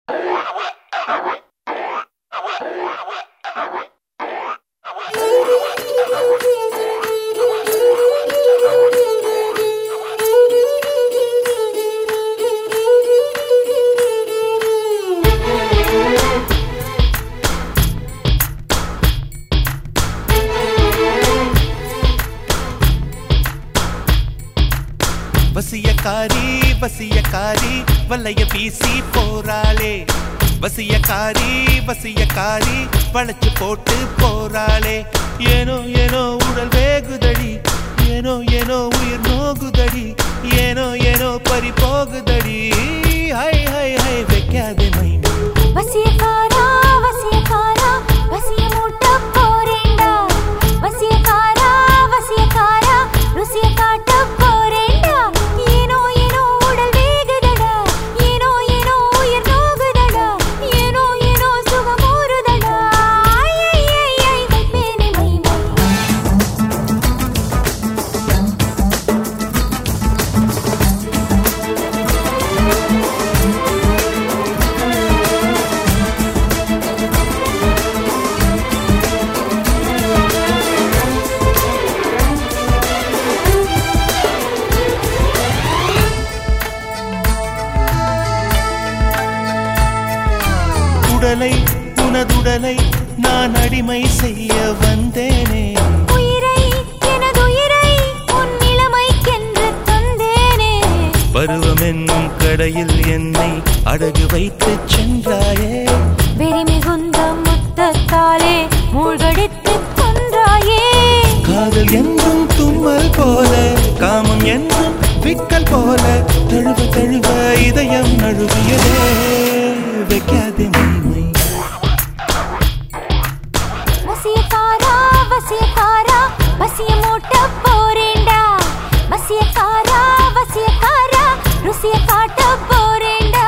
வசியக்காரி வசியக்காரி வலைய வீசி போறாளே வசியக்காரி வசியக்காரி வளைச்சு போட்டு போறாளே ஏனோ ஏனோ உடல் வேகுதடி ஏனோ ஏனோ உயிர் நோகுதடி ஏனோ ஏனோ பறி போகுதடி ஹை ஹை ஹை வைக்காதே மைனா வசியக்காரா வசியக்காரா வசிய மூட்ட போறேண்டா வசியக்காரா வசியக்காரா ருசிய காட்ட போறேண்டா ஏனோ ஏனோ உடல் வேகுதடா ஏனோ ஏனோ உயிர் நோகுதடா ஏனோ ஏனோ சுகம் ஊறுதடா ஐ ஐ ஐ வைப்பேனே மை உடலை உனதுடலை நான் அடிமை செய்ய வந்தேனே உயிரை எனதுயிரை உன் நிலைமைக்கென்று தந்தேனே பருவம் என்னும் கடையில் என்னை அடகு வைத்து சென்றாயே வெறி மிகுந்த முத்தத்தாலே மூழ்கடித்து கொன்றாயே காதல் என்றும் தும்மல் போல காமம் என்றும் விக்கல் போல தழுவ தழுவ இதயம் நழுவியதே வைக்காதே மைமை வசியக்காரா வசியக்காரா வசிய மூட்ட போறேண்டா வசியக்காரா வசியக்காரா ருசிய காட்ட போறேண்டா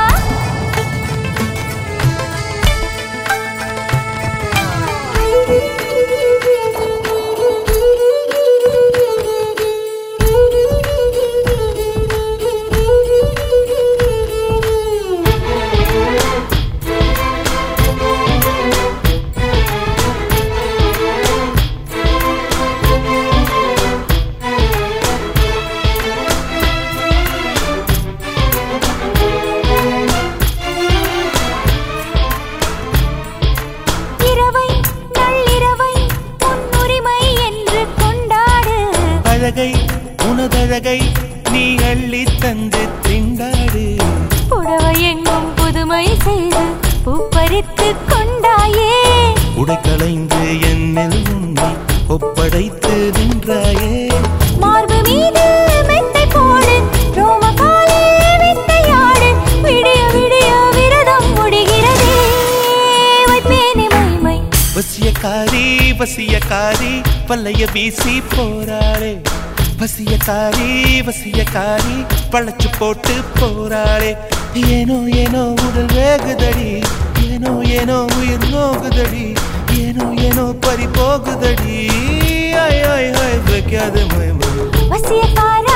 அழகை உனதழகை நீ அள்ளி தந்து திண்டாடு புடவை எங்கும் புதுமை செய்து பூப்பறித்து கொண்டாயே உடைக்களைந்து என்னில் உன்னை ஒப்படைத்து நின்றாயே மார்பு மீது மெத்தை போடு ரோமகாலே மெத்தையாடு விடிய விடிய விரதம் முடிகிறதே வைப்பேனே மைமை வசியக்காரி வசியக்காரி வலைய வீசி போறாளே வசியக்காரி வசியக்காரி பழச்சு போட்டு போறாளே ஏனோ ஏனோ உடல் வேகுதடி ஏனோ ஏனோ உயிர் நோகுதடி ஏனோ ஏனோ பறி போகுதடி ஐ ஐ ஐ வைக்காத மைமை வசியக்காரா